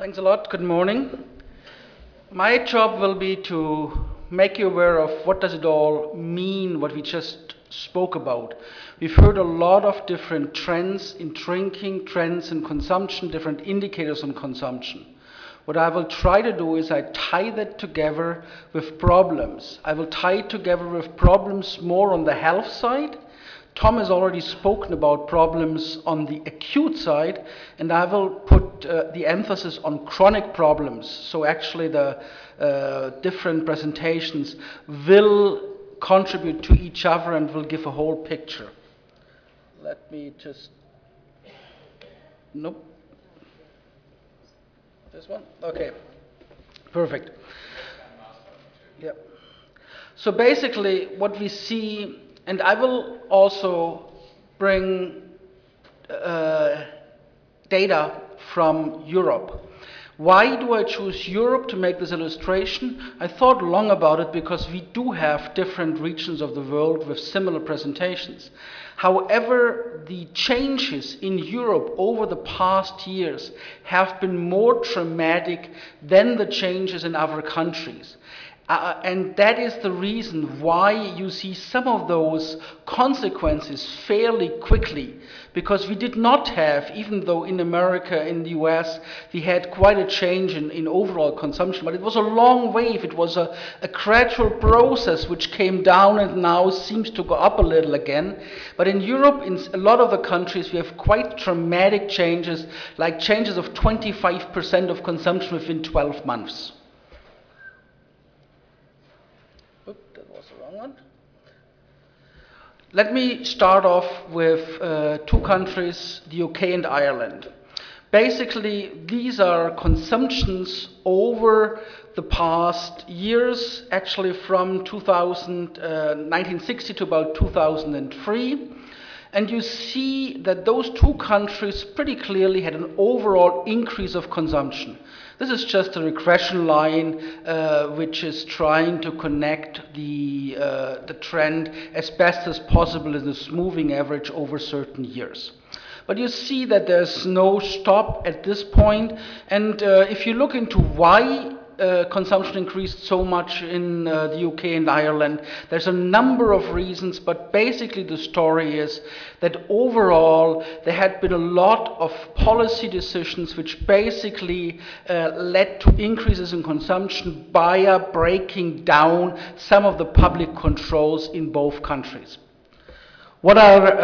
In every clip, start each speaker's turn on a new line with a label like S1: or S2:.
S1: Thanks a lot. Good morning. My job will be to make you aware of what does it all mean, what we just spoke about. We've heard a lot of different trends in drinking, trends in consumption, different indicators on consumption. What I will try to do is I tie that together with problems. I will tie it together with problems more on the health side. Tom has already spoken about problems on the acute side, and I will put the emphasis on chronic problems. So actually the different presentations will contribute to each other and will give a whole picture. Let me just, nope. This one? Okay, perfect. Yep. So basically what we see, and I will also bring data from Europe. Why do I choose Europe to make this illustration? I thought long about it because we do have different regions of the world with similar presentations. However, the changes in Europe over the past years have been more dramatic than the changes in other countries. And that is the reason why you see some of those consequences fairly quickly, because we did not have, even though in America, in the US, we had quite a change in overall consumption, but it was a long wave. It was a gradual process which came down and now seems to go up a little again. But in Europe, in a lot of the countries, we have quite dramatic changes, like changes of 25% of consumption within 12 months. Let me start off with two countries, the UK and Ireland. Basically, these are consumptions over the past years, actually from 1960 to about 2003. And you see that those two countries pretty clearly had an overall increase of consumption. This is just a regression line which is trying to connect the trend as best as possible in a smoothing average over certain years. But you see that there's no stop at this point. And if you look into why consumption increased so much in the UK and Ireland, there's a number of reasons, but basically the story is that overall there had been a lot of policy decisions which basically led to increases in consumption via breaking down some of the public controls in both countries. What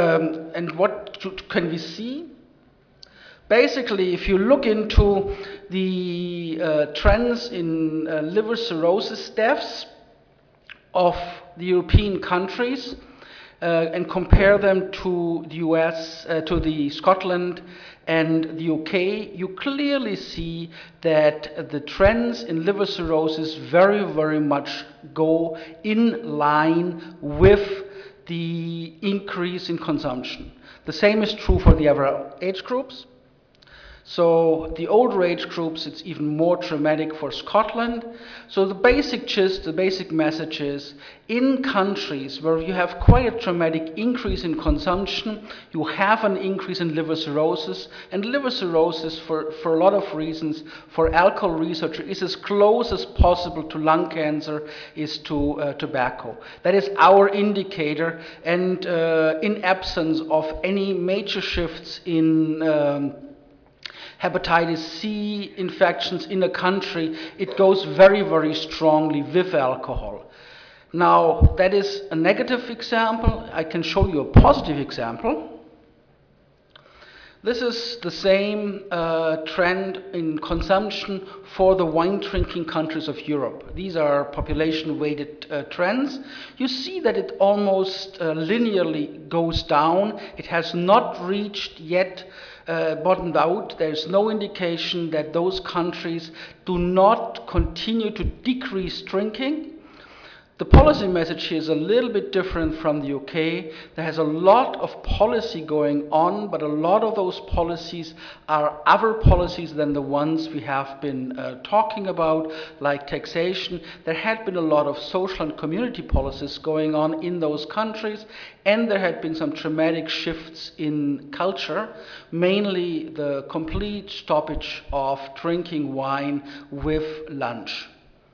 S1: can we see? Basically, if you look into the trends in liver cirrhosis deaths of the European countries and compare them to the US, to the Scotland and the UK, you clearly see that the trends in liver cirrhosis very, very much go in line with the increase in consumption. The same is true for the other age groups. So the older age groups, it's even more dramatic for Scotland. So the basic gist, the basic message is, in countries where you have quite a dramatic increase in consumption, you have an increase in liver cirrhosis. And liver cirrhosis, for a lot of reasons, for alcohol research, is as close as possible to lung cancer, is to tobacco. That is our indicator. And in absence of any major shifts in hepatitis C infections in a country, it goes very, very strongly with alcohol. Now, that is a negative example. I can show you a positive example. This is the same trend in consumption for the wine-drinking countries of Europe. These are population-weighted trends. You see that it almost linearly goes down. It has not reached yet bottomed out. There's no indication that those countries do not continue to decrease drinking. The policy message here is a little bit different from the UK. There has a lot of policy going on, but a lot of those policies are other policies than the ones we have been talking about, like taxation. There had been a lot of social and community policies going on in those countries, and there had been some dramatic shifts in culture, mainly the complete stoppage of drinking wine with lunch.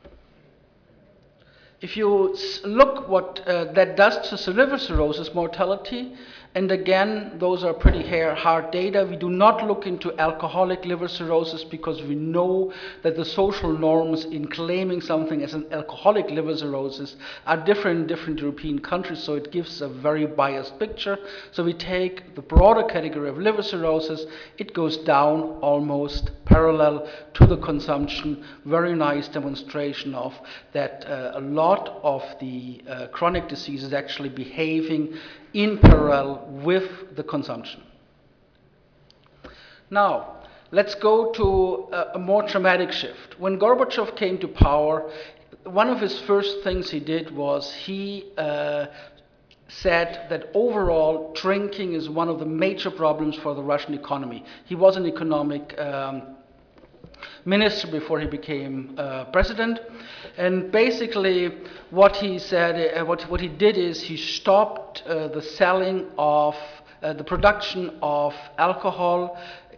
S1: If you look what that does to liver cirrhosis mortality, and again, those are pretty hard data. We do not look into alcoholic liver cirrhosis because we know that the social norms in claiming something as an alcoholic liver cirrhosis are different in different European countries, so it gives a very biased picture. So we take the broader category of liver cirrhosis, it goes down almost parallel to the consumption. Very nice demonstration of that a lot of the chronic disease is actually behaving in parallel with the consumption. Now, let's go to a more dramatic shift. When Gorbachev came to power, one of his first things he did was he said that overall drinking is one of the major problems for the Russian economy. He was an economic minister before he became president, and basically what he said, what he did is he stopped the selling of the production of alcohol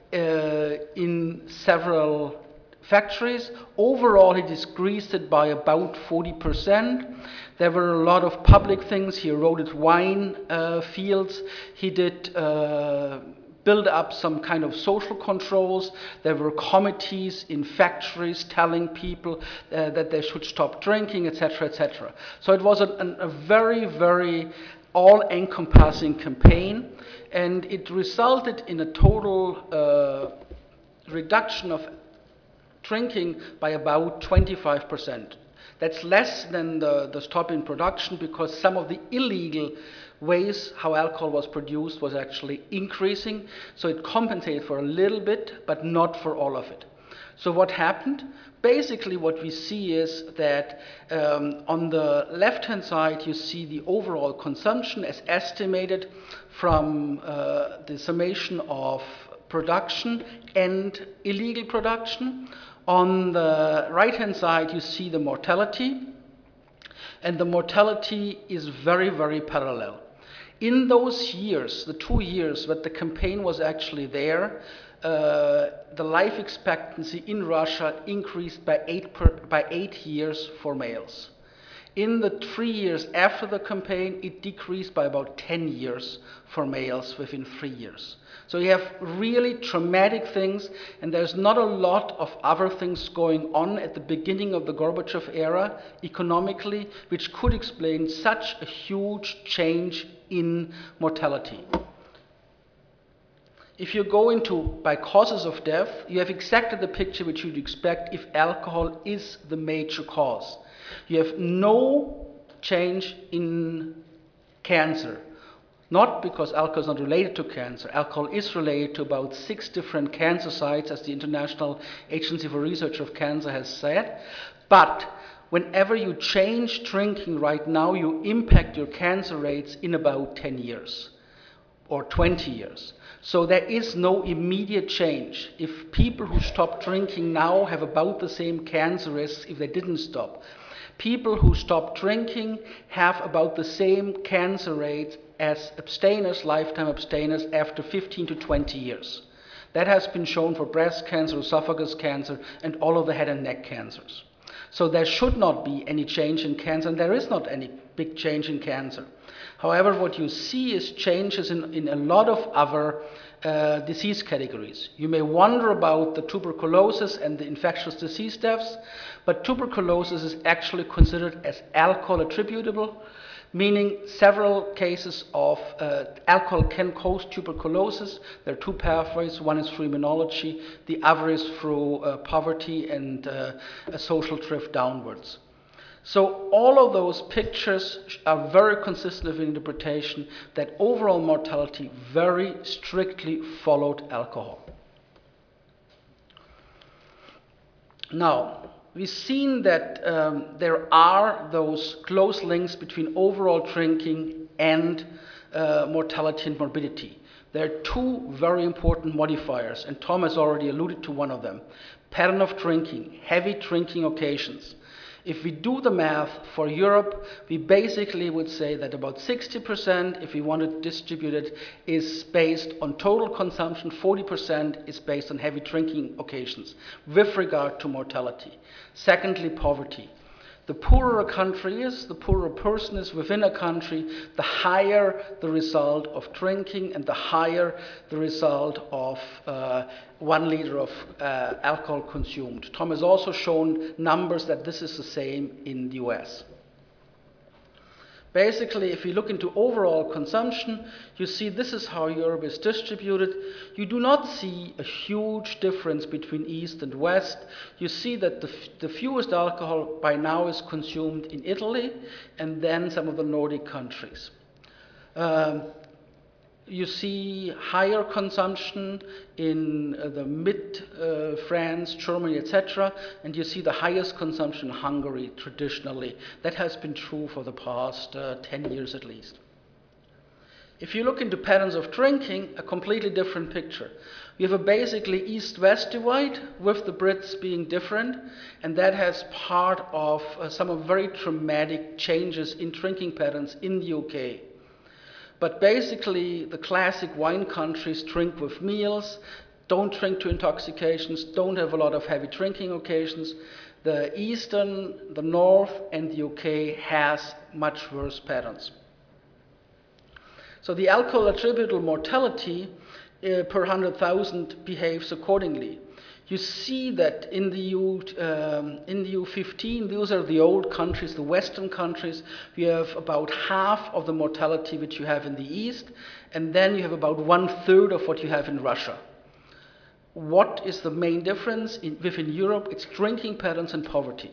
S1: in several factories. Overall, he decreased it by about 40%. There were a lot of public things. He eroded wine fields. He did build up some kind of social controls. There were committees in factories telling people that they should stop drinking, etc., etc. So it was a very, very all-encompassing campaign, and it resulted in a total reduction of drinking by about 25%. That's less than the stop in production, because some of the illegal ways how alcohol was produced was actually increasing. So it compensated for a little bit, but not for all of it. So what happened? Basically what we see is that on the left-hand side you see the overall consumption as estimated from the summation of production and illegal production. On the right-hand side you see the mortality, and the mortality is very, very parallel. In those years, the 2 years that the campaign was actually there, the life expectancy in Russia increased by 8 years for males. In the 3 years after the campaign, it decreased by about 10 years for males within 3 years. So you have really traumatic things, and there's not a lot of other things going on at the beginning of the Gorbachev era economically, which could explain such a huge change in mortality. If you go into by causes of death, you have exactly the picture which you'd expect if alcohol is the major cause. You have no change in cancer. Not because alcohol is not related to cancer. Alcohol is related to about 6 different cancer sites, as the International Agency for Research of Cancer has said. But whenever you change drinking right now, you impact your cancer rates in about 10 years or 20 years. So there is no immediate change. If people who stop drinking now have about the same cancer risks if they didn't stop. People who stop drinking have about the same cancer rates as abstainers, lifetime abstainers, after 15 to 20 years. That has been shown for breast cancer, esophagus cancer, and all of the head and neck cancers. So there should not be any change in cancer, and there is not any big change in cancer. However, what you see is changes in a lot of other disease categories. You may wonder about the tuberculosis and the infectious disease deaths, but tuberculosis is actually considered as alcohol attributable, meaning several cases of alcohol can cause tuberculosis. There are 2 pathways. One is through immunology, the other is through poverty and a social drift downwards. So all of those pictures are very consistent with interpretation that overall mortality very strictly followed alcohol. Now, we've seen that there are those close links between overall drinking and mortality and morbidity. There are two very important modifiers, and Tom has already alluded to one of them. Pattern of drinking, heavy drinking occasions. If we do the math for Europe, we basically would say that about 60%, if we want to distribute it, is based on total consumption, 40% is based on heavy drinking occasions with regard to mortality. Secondly, poverty. The poorer a country is, the poorer a person is within a country, the higher the result of drinking and the higher the result of 1 liter of alcohol consumed. Tom has also shown numbers that this is the same in the US. Basically, if you look into overall consumption, you see this is how Europe is distributed. You do not see a huge difference between East and West. You see that the fewest alcohol by now is consumed in Italy and then some of the Nordic countries. You see higher consumption in the mid-France, Germany, etc., and you see the highest consumption in Hungary traditionally. That has been true for the past 10 years at least. If you look into patterns of drinking, a completely different picture. We have a basically East-West divide, with the Brits being different, and that has part of some of very dramatic changes in drinking patterns in the UK. But basically, the classic wine countries drink with meals, don't drink to intoxications, don't have a lot of heavy drinking occasions. The Eastern, the North, and the UK has much worse patterns. So the alcohol attributable mortality per 100,000 behaves accordingly. You see that in the EU15, those are the old countries, the Western countries, you have about half of the mortality which you have in the East, and then you have about 1/3 of what you have in Russia. What is the main difference within Europe? It's drinking patterns and poverty.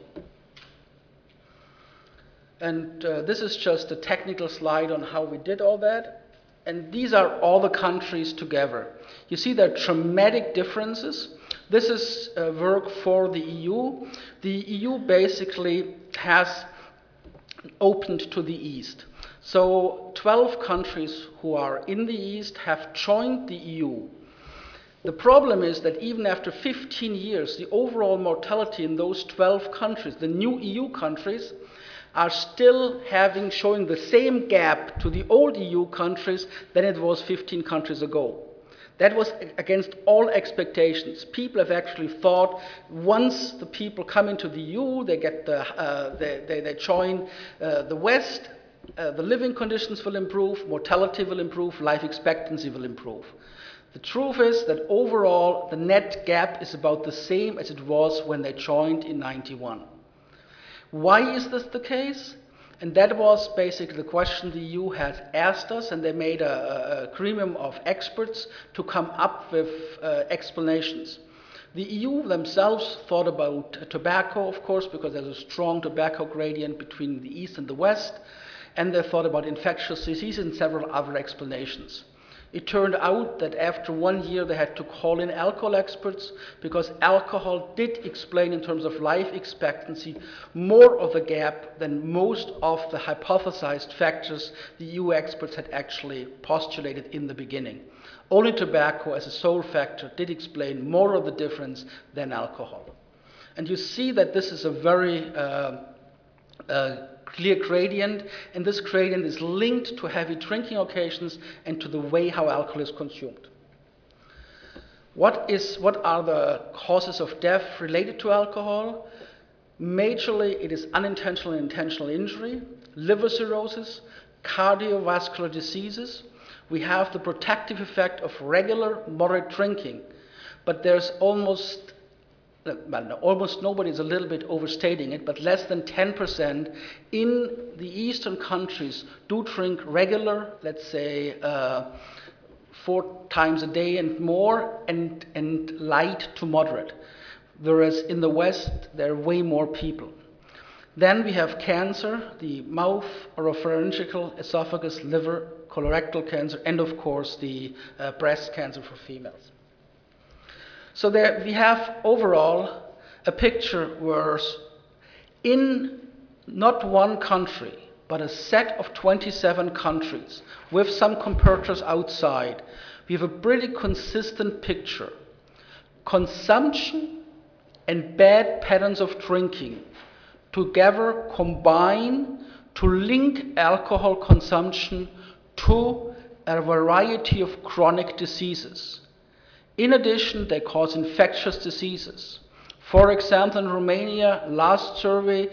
S1: And this is just a technical slide on how we did all that. And these are all the countries together. You see there are dramatic differences. This is work for the EU. The EU basically has opened to the East. So 12 countries who are in the East have joined the EU. The problem is that even after 15 years, the overall mortality in those 12 countries, the new EU countries, are still showing the same gap to the old EU countries than it was 15 countries ago. That was against all expectations. People have actually thought once the people come into the EU, they join the West, the living conditions will improve, mortality will improve, life expectancy will improve. The truth is that overall the net gap is about the same as it was when they joined in 91. Why is this the case? And that was basically the question the EU has asked us, and they made a gremium of experts to come up with explanations. The EU themselves thought about tobacco, of course, because there's a strong tobacco gradient between the East and the West, and they thought about infectious disease and several other explanations. It turned out that after 1 year they had to call in alcohol experts because alcohol did explain in terms of life expectancy more of the gap than most of the hypothesized factors the EU experts had actually postulated in the beginning. Only tobacco as a sole factor did explain more of the difference than alcohol. And you see that this is a very clear gradient, and this gradient is linked to heavy drinking occasions and to the way how alcohol is consumed. What are the causes of death related to alcohol? Majorly, it is unintentional and intentional injury, liver cirrhosis, cardiovascular diseases. We have the protective effect of regular, moderate drinking, but there's almost nobody is a little bit overstating it, but less than 10% in the Eastern countries do drink regular, let's say 4 times a day and more, and light to moderate. Whereas in the West, there are way more people. Then we have cancer, the mouth, oropharyngeal, esophagus, liver, colorectal cancer, and of course the breast cancer for females. So there we have overall a picture where in not one country, but a set of 27 countries with some comparators outside, we have a pretty consistent picture. Consumption and bad patterns of drinking together combine to link alcohol consumption to a variety of chronic diseases. In addition, they cause infectious diseases. For example, in Romania, last survey,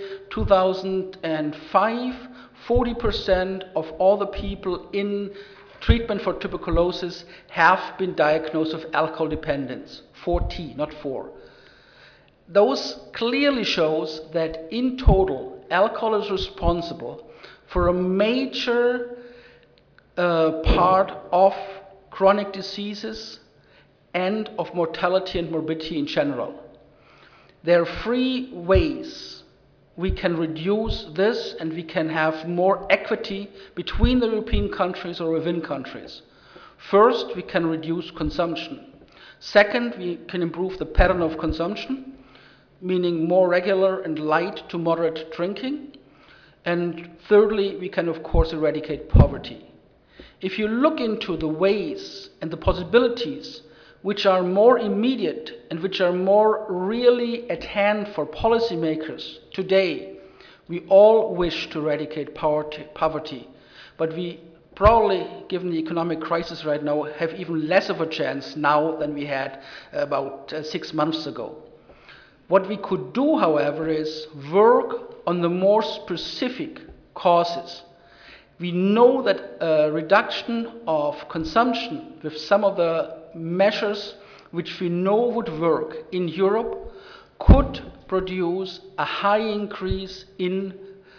S1: 2005, 40% of all the people in treatment for tuberculosis have been diagnosed with alcohol dependence. 40, not 4. Those clearly shows that in total, alcohol is responsible for a major part of chronic diseases and of mortality and morbidity in general. There are 3 ways we can reduce this and we can have more equity between the European countries or within countries. First, we can reduce consumption. Second, we can improve the pattern of consumption, meaning more regular and light to moderate drinking. And thirdly, we can of course eradicate poverty. If you look into the ways and the possibilities which are more immediate and which are more really at hand for policymakers today, we all wish to eradicate poverty, but we probably, given the economic crisis right now, have even less of a chance now than we had about 6 months ago. What we could do, however, is work on the more specific causes. We know that a reduction of consumption with some of the measures which we know would work in Europe could produce a high increase in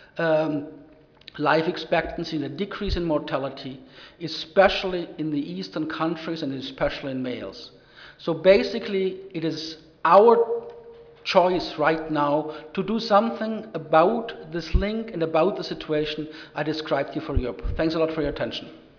S1: life expectancy and a decrease in mortality, especially in the eastern countries and especially in males. So basically, it is our choice right now to do something about this link and about the situation I described here for Europe. Thanks a lot for your attention.